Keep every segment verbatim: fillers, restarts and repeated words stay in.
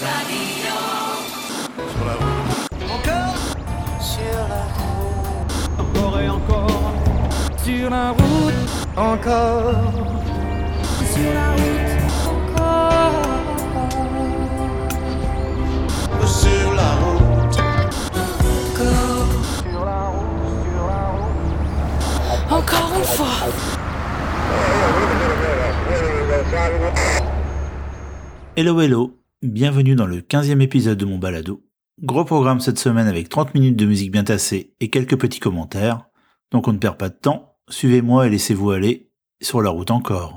Sur la route. Encore. Sur la route. Encore et encore. Sur la route. Encore. Sur la route. Encore. Sur la route. Encore. Sur la route. Sur la route. Encore une fois. Hello hello, bienvenue dans le quinzième épisode de mon balado. Gros programme cette semaine avec trente minutes de musique bien tassée et quelques petits commentaires. Donc on ne perd pas de temps, suivez-moi et laissez-vous aller sur la route encore.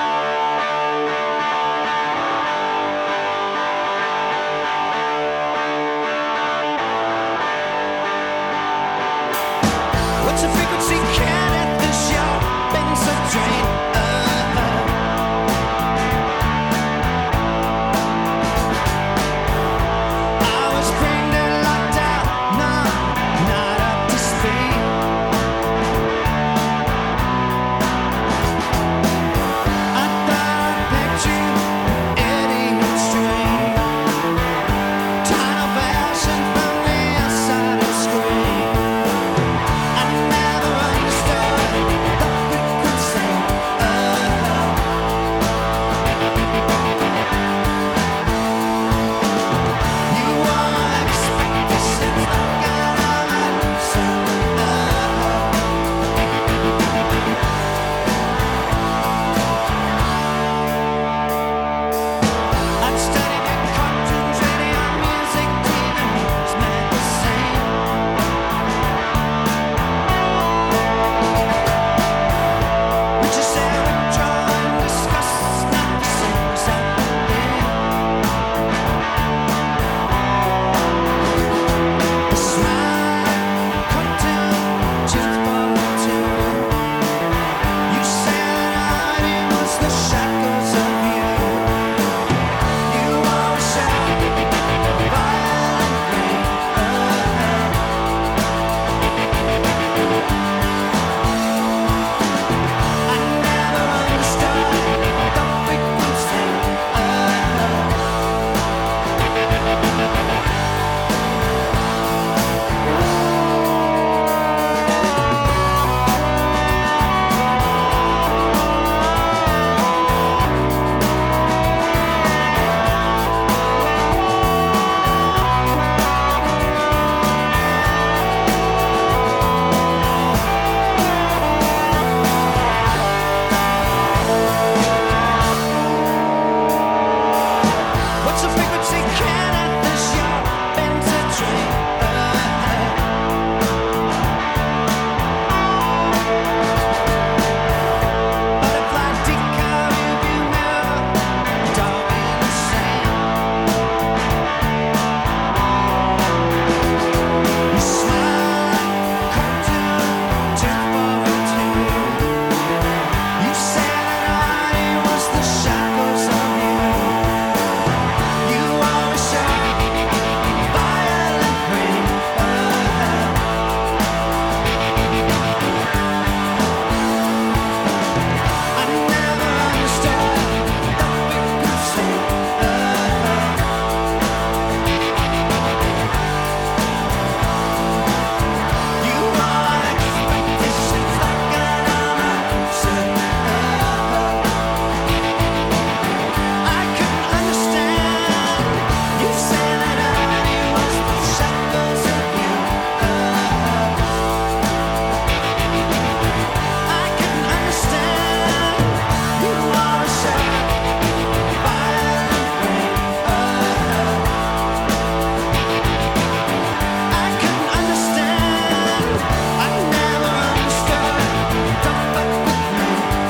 What's the frequency? Can't let the show been so drained. I was framed and locked out, no, not up to speed. I thought I picked you, Eddie would stream. Tunnel passion from the outside of the screen. I never understood the frequency of love. You won't expect this if I got all my looks in love. I've studied the cartoons, radio, music, T V news, magazine. But you say withdraw and discuss is not the same as I did. A smile, cartoon, tooth for a tune. You said that I was the shackles of you. You always shout, violent green. I never understood the frequency of love. What's the frequency? Can't let the show bend to train. Butterfly decal, rearview mirror, Darwin insane. You smile, cartoon, tooth for a tune. You said that I was the shackles of you. You always shout, violent green. I never understood the frequency of love. You won't expect this if I got all my hopes in love. I couldn't understand. You said that I was the shackles of you. I couldn't understand. You always shout, violent green. I couldn't understand. I never understood. Don't fuck with me.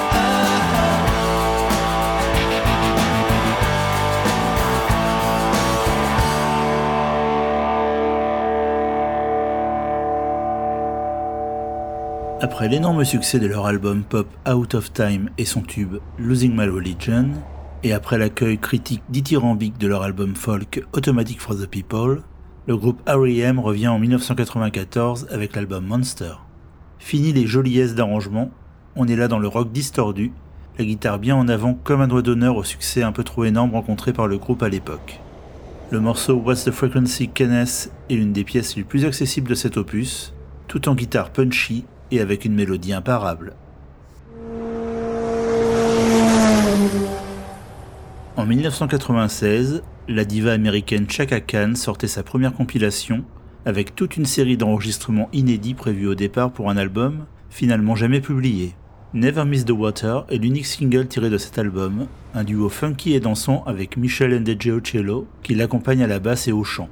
Après l'énorme succès de leur album pop Out of Time et son tube Losing My Religion, et après l'accueil critique dithyrambique de leur album folk Automatic for the People, le groupe R E M revient en dix-neuf cent quatre-vingt-quatorze avec l'album Monster. Fini les joliesses d'arrangement, on est là dans le rock distordu, la guitare bien en avant comme un doigt d'honneur au succès un peu trop énorme rencontré par le groupe à l'époque. Le morceau What's the Frequency Kenneth est l'une des pièces les plus accessibles de cet opus, tout en guitare punchy et avec une mélodie imparable. En dix-neuf cent quatre-vingt-seize, la diva américaine Chaka Khan sortait sa première compilation avec toute une série d'enregistrements inédits prévus au départ pour un album, finalement jamais publié. Never Miss the Water est l'unique single tiré de cet album, un duo funky et dansant avec Michelle Ndegeocello au cello qui l'accompagne à la basse et au chant.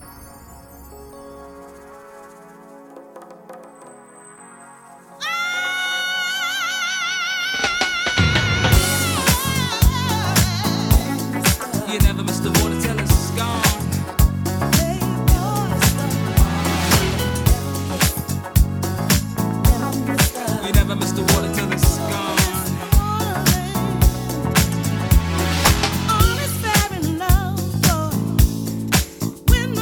You never miss the water till it's gone. You never miss the water till it's gone. All is fair in love, boy. When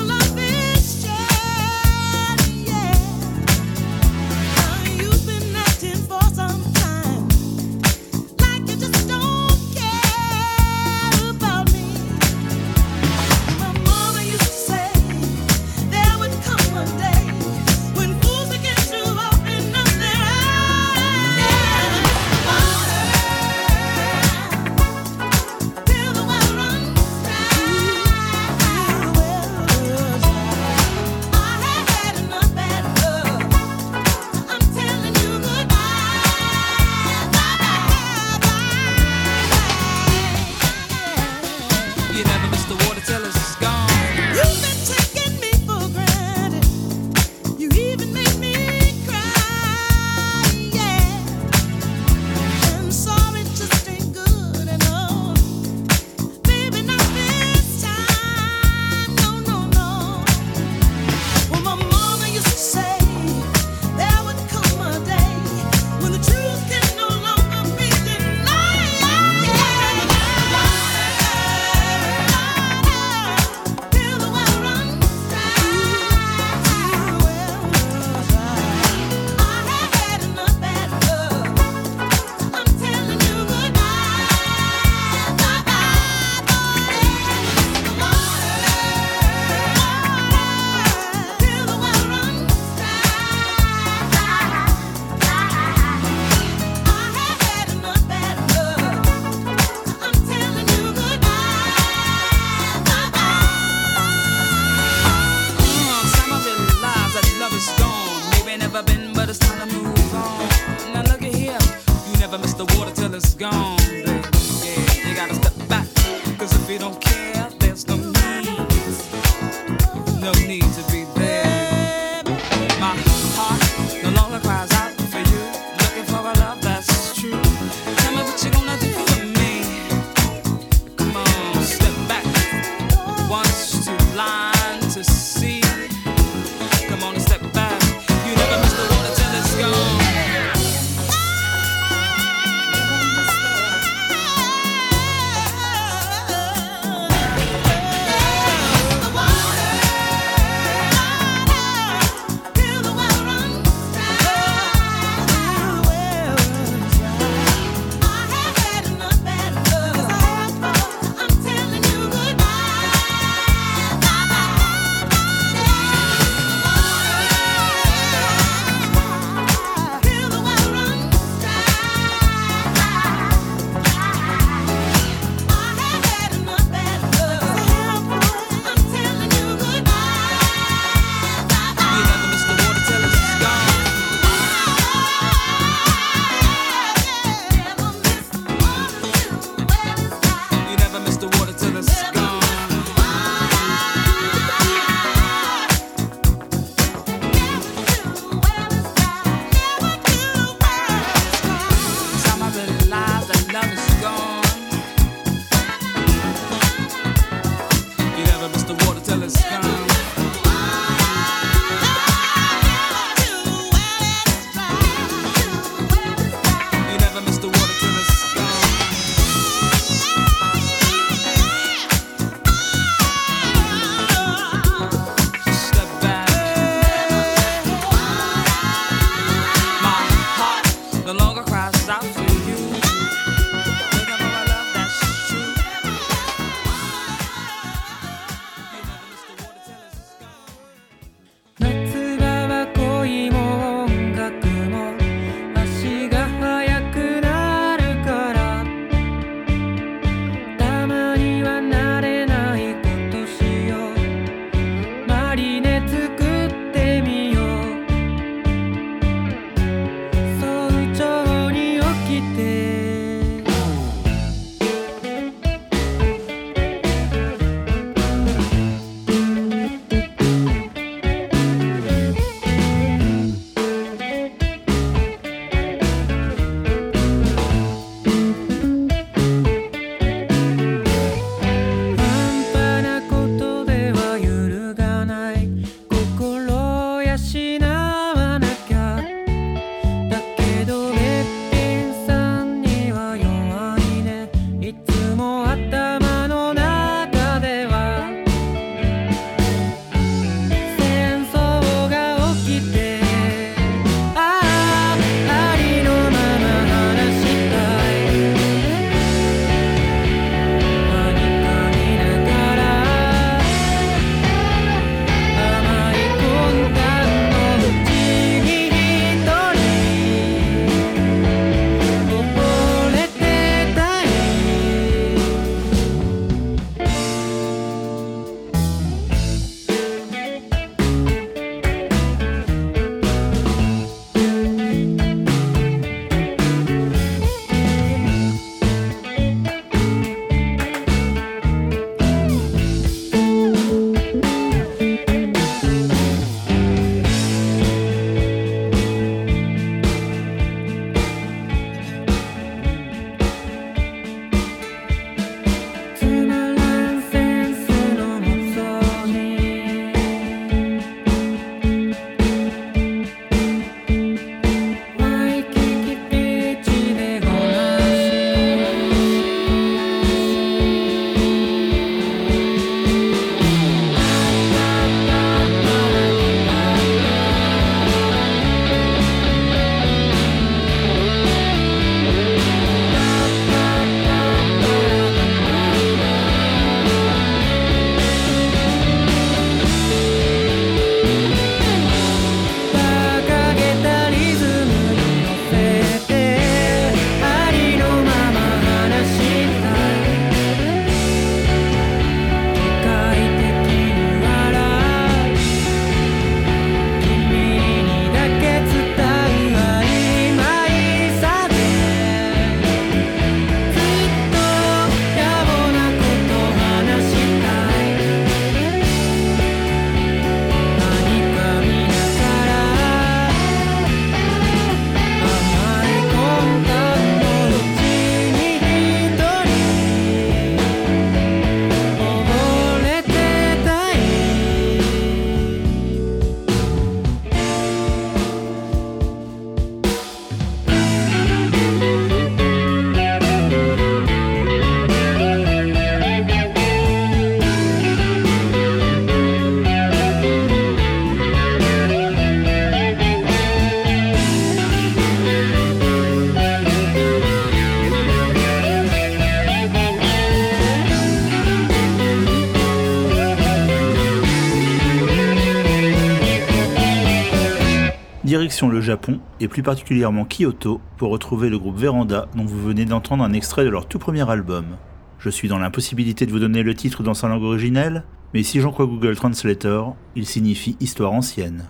Direction le Japon, et plus particulièrement Kyoto, pour retrouver le groupe Véranda dont vous venez d'entendre un extrait de leur tout premier album. Je suis dans l'impossibilité de vous donner le titre dans sa langue originelle, mais si j'en crois Google Translator, il signifie Histoire ancienne.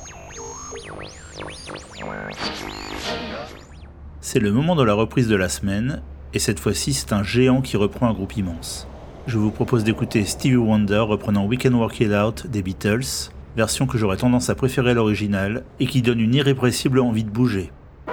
C'est le moment de la reprise de la semaine, et cette fois-ci c'est un géant qui reprend un groupe immense. Je vous propose d'écouter Stevie Wonder reprenant We Can Work It Out des Beatles, version que j'aurais tendance à préférer l'original et qui donne une irrépressible envie de bouger.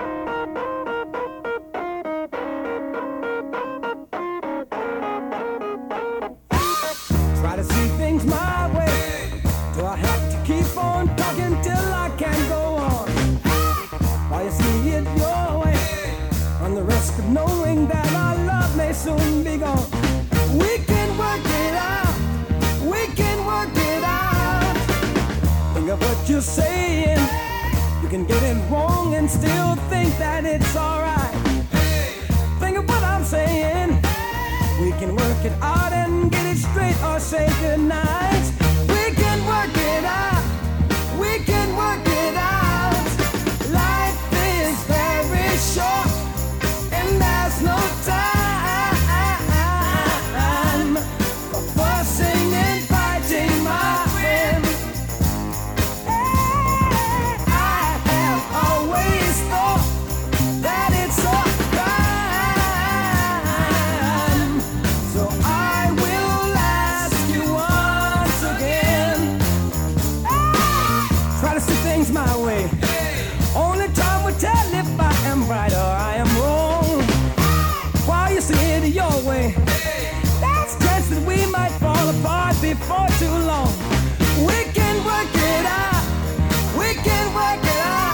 Try to see things my way. Do I have to keep on talking till I can't go on? While you see it your way, on the risk of knowing that our love may soon be gone. We can work it out. We can work it out. Think of what you're saying. You can get it wrong and still think that it's alright. Think of what I'm saying. We can work it out and get it straight or say goodnight. We can work it out. We can work it out. Life is very short and there's no time for fussing and fighting, my friend. I have always thought that it's a crime. So I will ask you once again. Try to see things my way. Only time will tell if I am right or I am wrong. While you see it your way, there's a chance that we might fall apart before too long. We can work it out. We can work it out.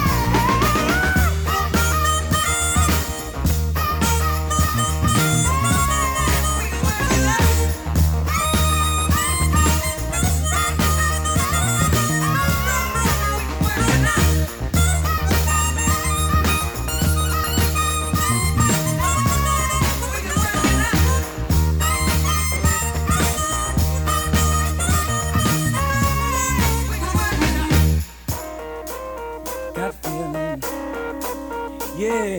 Got feeling, yeah.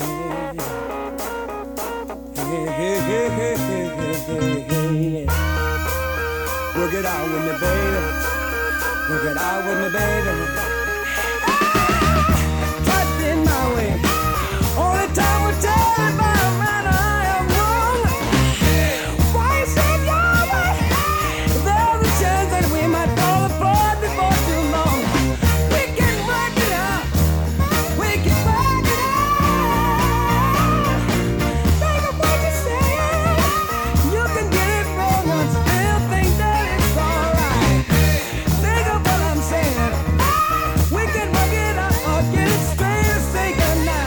Hey, hey, hey, hey, hey, hey, hey. Work it out with me, baby. Work it out with me, baby. Try to be my way. Only time will tell if I'm right or I am wrong. Why you say your way? There's a chance that we might fall apart before too long. We can work it out. We can work it out. Think of what you're saying. You can get it wrong and still think that it's alright. Think of what I'm saying. We can work it out or get it straight or say goodnight.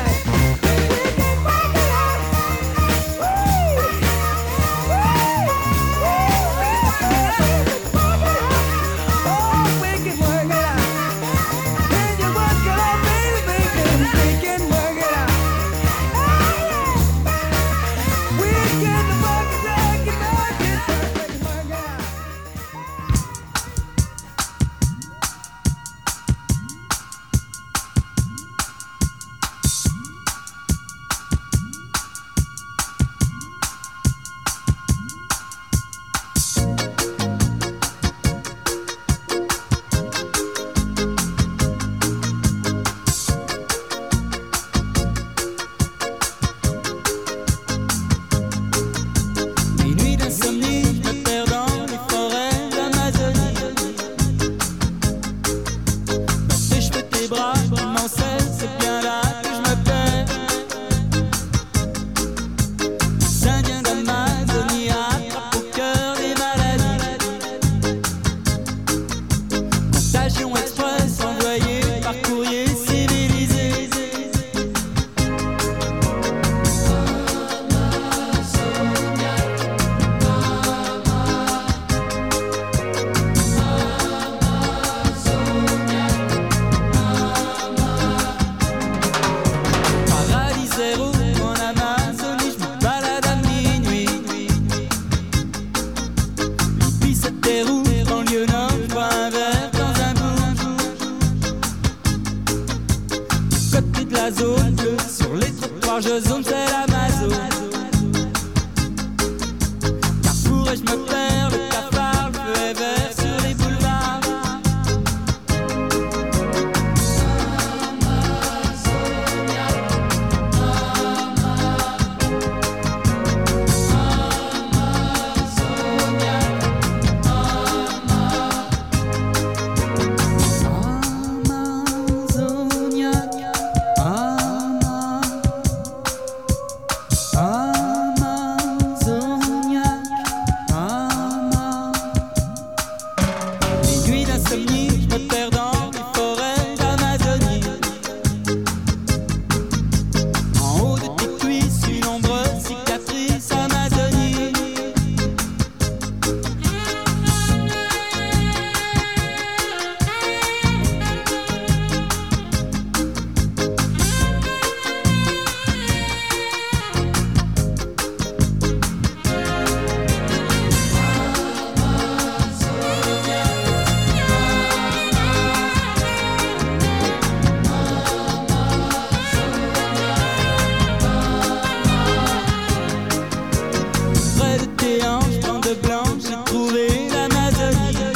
bleu blanc, j'ai trouvé l'Amazonie.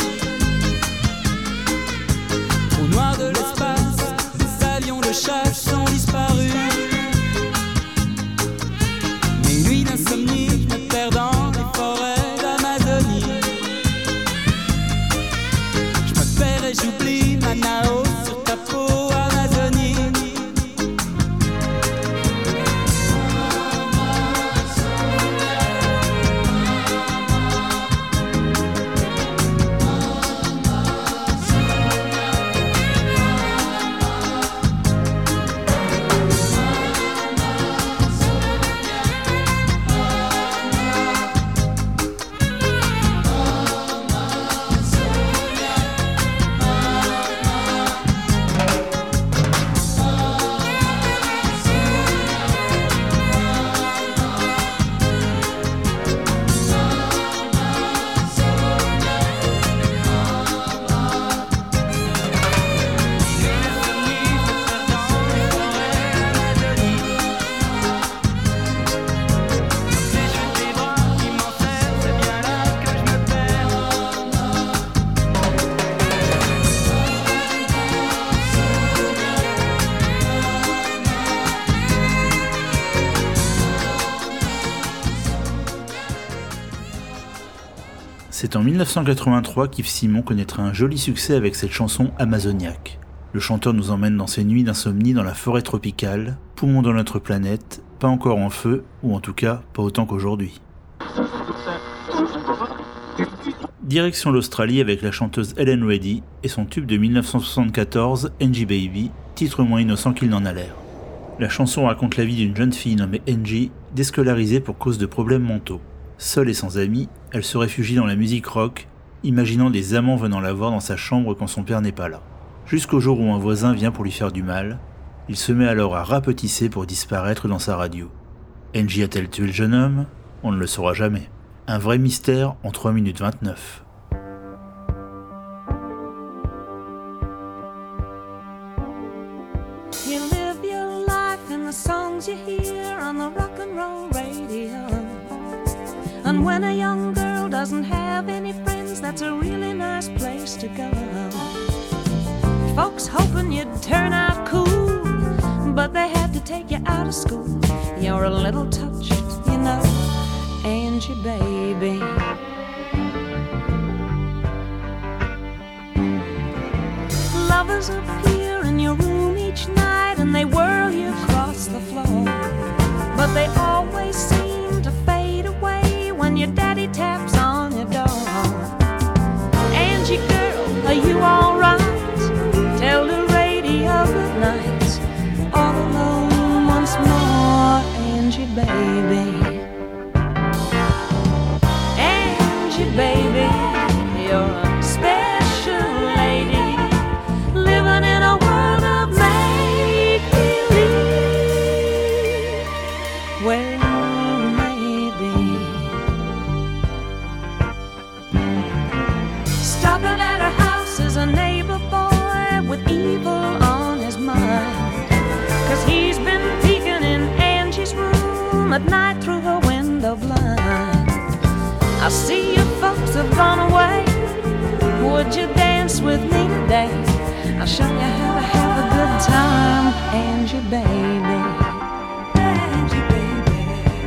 Au noir de l'espace, les avions de chasse sont disparus. Mes nuits d'insomnie, je me perds dans les forêts d'Amazonie. Je me perds et j'oublie Manaus sur ta peau Amazonie. C'est en mille neuf cent quatre-vingt-trois qu'Yves Simon connaîtra un joli succès avec cette chanson Amazoniaque. Le chanteur nous emmène dans ses nuits d'insomnie dans la forêt tropicale, poumon de notre planète, pas encore en feu, ou en tout cas pas autant qu'aujourd'hui. Direction l'Australie avec la chanteuse Helen Reddy et son tube de mille neuf cent soixante-quatorze, Angie Baby, titre moins innocent qu'il n'en a l'air. La chanson raconte la vie d'une jeune fille nommée Angie, déscolarisée pour cause de problèmes mentaux. Seule et sans amis, elle se réfugie dans la musique rock, imaginant des amants venant la voir dans sa chambre quand son père n'est pas là. Jusqu'au jour où un voisin vient pour lui faire du mal, il se met alors à rapetisser pour disparaître dans sa radio. Angie a-t-elle tué le jeune homme ? On ne le saura jamais. Un vrai mystère en trois minutes vingt-neuf. You live your life in the songs you hear on the rock and roll radio. And when a young girl doesn't have any friends, that's a really nice place to go. Folks hoping you'd turn out cool, but they had to take you out of school. You're a little touched, you know, Angie baby. Lovers appear in your room each night and they whirl you across the floor, but they always seem to fade away when your daddy taps on your door. Angie girl, are you alright? Tell the radio good night. All alone once more, Angie baby. Angie baby, you're a special lady, living in a world of make-believe. Well, maybe stopping at her house is a neighbor boy with evil on his mind, 'cause he's been peeking in Angie's room at night through her window blind. I see your folks have gone away. Would you dance with me today? I'll show you how to have a good time, Angie baby. Angie baby.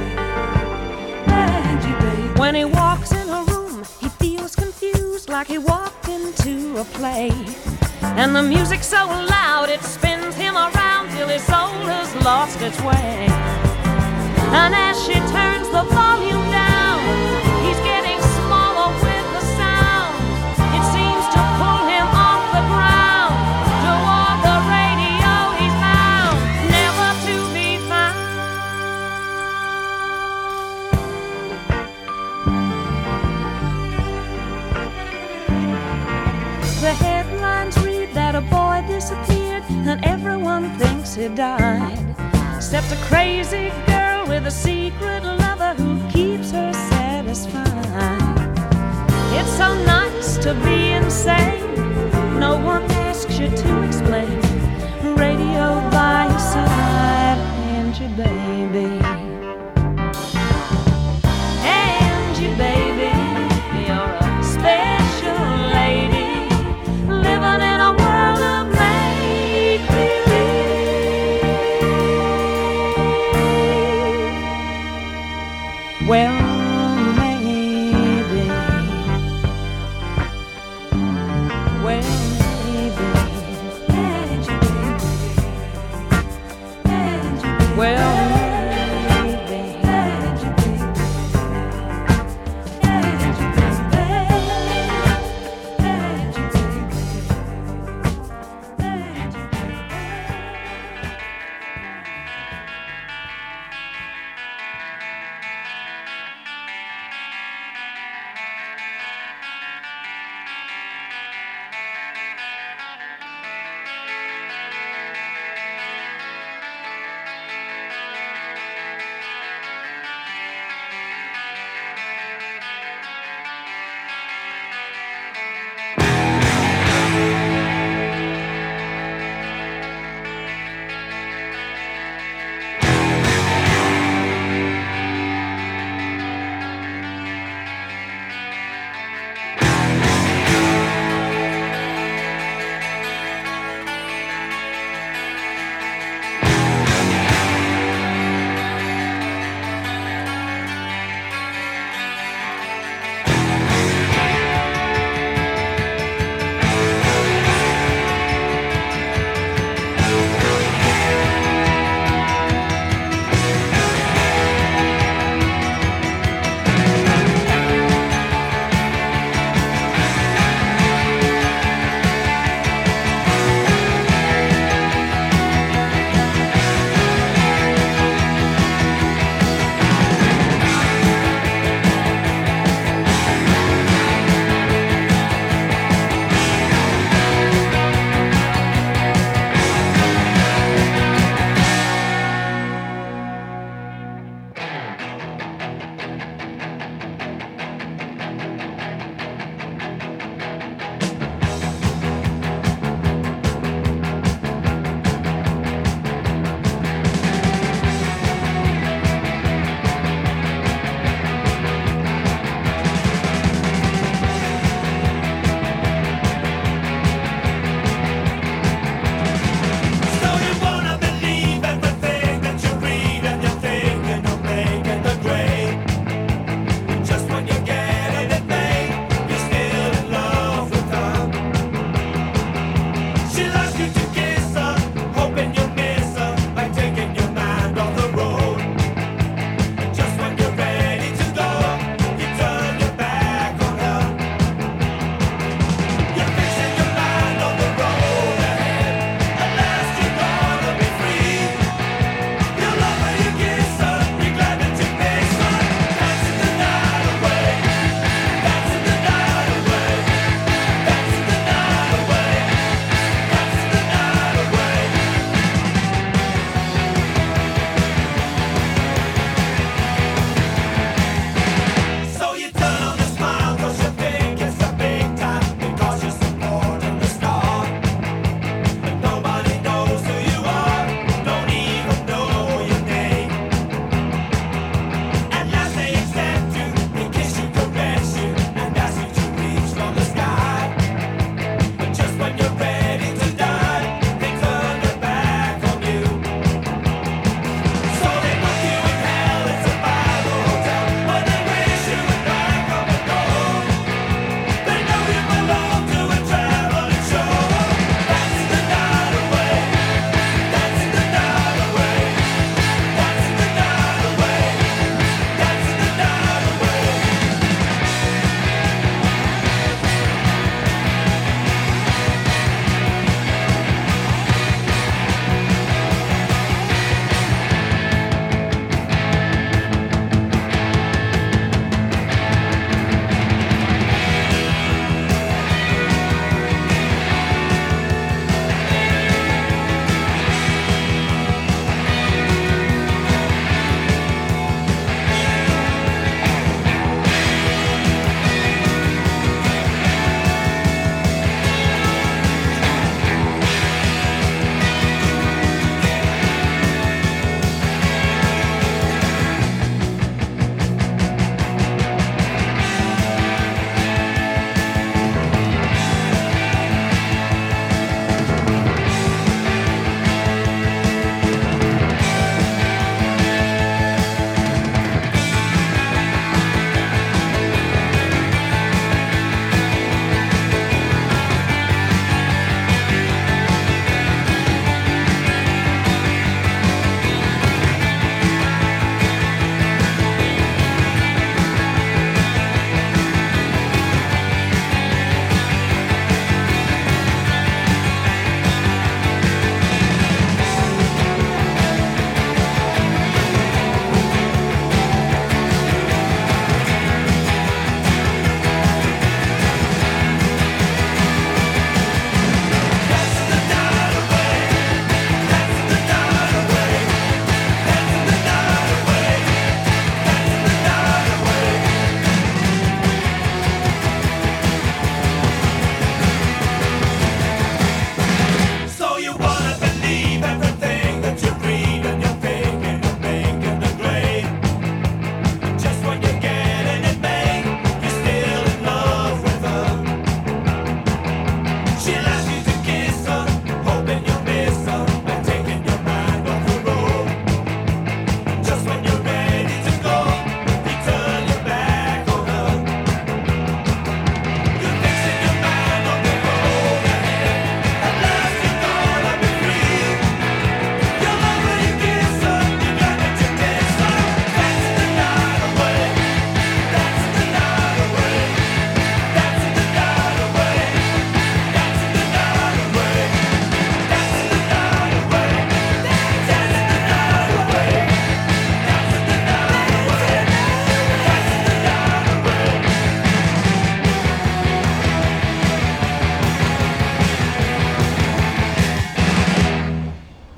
Angie baby. When he walks in her room, he feels confused, like he walked into a play. And the music's so loud it spins him around till his soul has lost its way. And as she turns the volume down, he's getting smaller with the sound. It seems to pull him off the ground. Toward the radio he's bound, never to be found. The headlines read that a boy disappeared and everyone thinks he died, except a crazy girl with a secret lover who keeps her satisfied. It's so nice to be insane, no one asks you to explain. Radio by your side, Angie baby. Angie baby.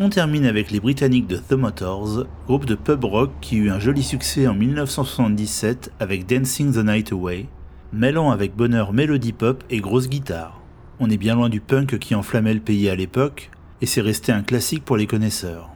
on termine avec les Britanniques de The Motors, groupe de pub rock qui eut un joli succès en dix-neuf cent soixante-dix-sept avec Dancing the Night Away, mêlant avec bonheur mélodie pop et grosse guitare. On est bien loin du punk qui enflammait le pays à l'époque, et c'est resté un classique pour les connaisseurs.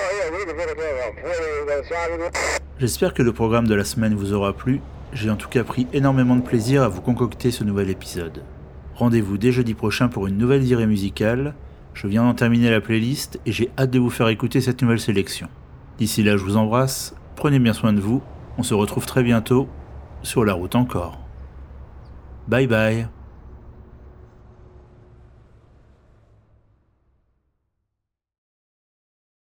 J'espère que le programme de la semaine vous aura plu, j'ai en tout cas pris énormément de plaisir à vous concocter ce nouvel épisode. Rendez-vous dès jeudi prochain pour une nouvelle virée musicale, je viens d'en terminer la playlist et j'ai hâte de vous faire écouter cette nouvelle sélection. D'ici là je vous embrasse, prenez bien soin de vous, on se retrouve très bientôt, sur la route encore. Bye bye.